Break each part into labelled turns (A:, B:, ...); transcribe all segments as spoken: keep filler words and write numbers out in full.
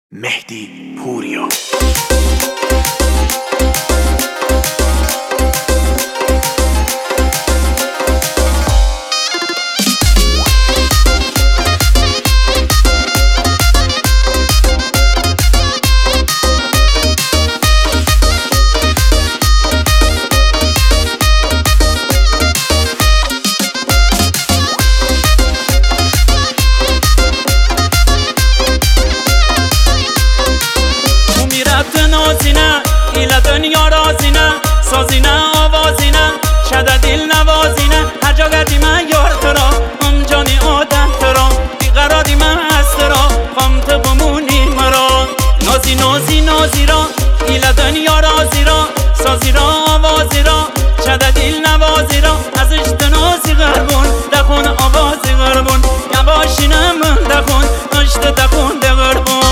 A: مهدی پوریا.
B: دنیا رازینه سازینه آوازینه شده دل نوازینه هر جا گردی من یار ترا ام جانی آدم ترا بیقراری من از ترا خم تو بمونی مرا نازی نازی نازی را ایل دنیا رازی را سازی را آوازی را شده دل نوازی را ازش تنازی غربون دخون آوازی غربون یواشینه من دخون اشت دخون ده غربون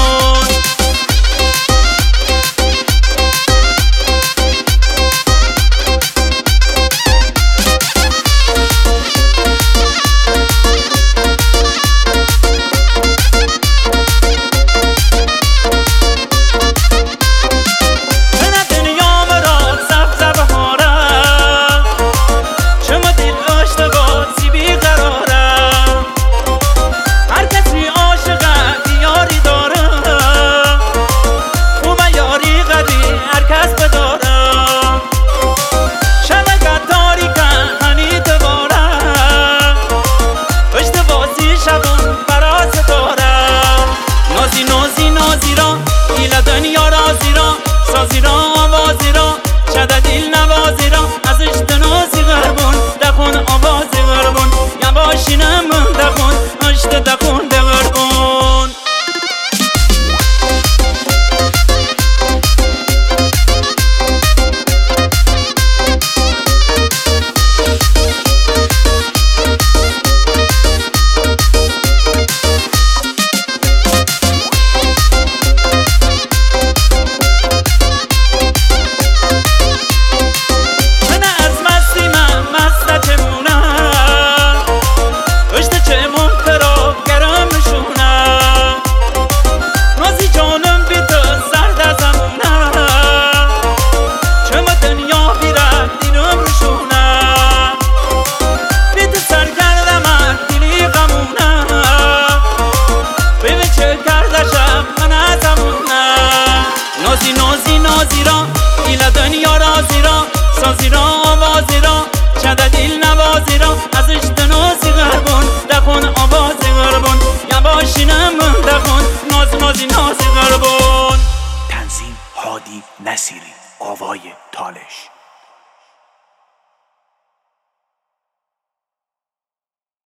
B: دنیا رازی را سازی را آوازی را شده دل نوازی را ازش تنازی غربون دخون آوازی غربون یواشینه من دخون اشت دخون ده غربون نازی نازی نازی را ایل دنیا رازی را سازی را آوازی را شده دل نوازی را ازش تنازی غربون دخون آوازی غربون یواشینه من دخون ناز نازی نازی غربون.
A: تنظیم هادی نصیری، آوای تالش.